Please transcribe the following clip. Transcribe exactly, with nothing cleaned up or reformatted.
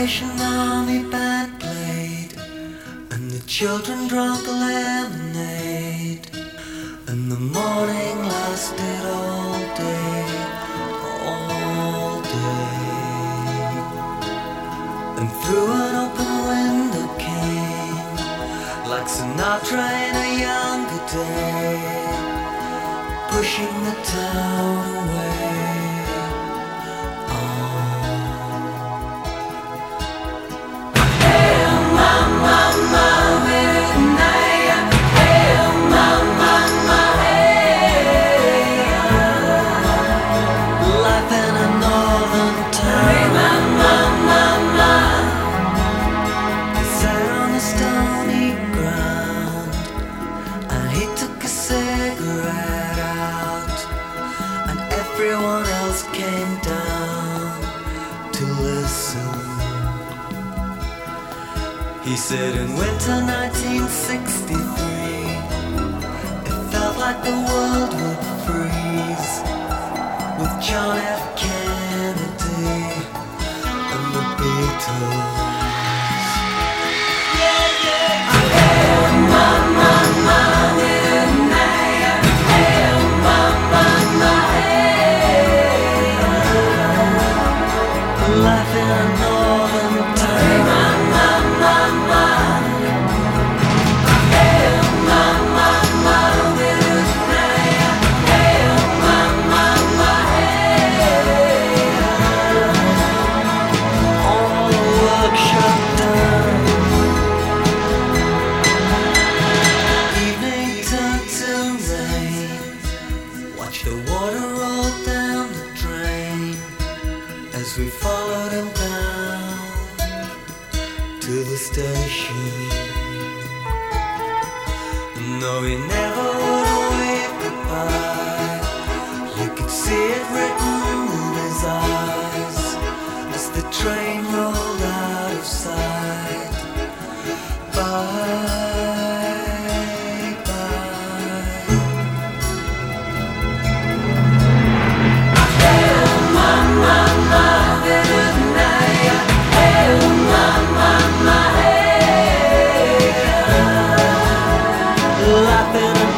Salvation Army band played, and the children drank lemonade, and the morning lasted all day, all day. And through an open window came, like Sinatra in a younger day, pushing the town away. Everyone else came down to listen. He said in winter nineteen sixty-three, it felt like the world would freeze, with John F. Kennedy and the Beatles. Yeah, yeah. Hey, mama, mama, hey, mama, mama, life in a northern town. Ma, ma, ma, hey, ma, ma, ma, hey, ma, ma, ma, hey. All the work shut down. Evening turned to rain. Watch the water roll down the drain as we followed him down to the station. No, he never would wave goodbye. You could see it written in his eyes as the train rolled out of sight. Bye, bye. Hey, mama, mama, hey, mama, mama, hey. Life in a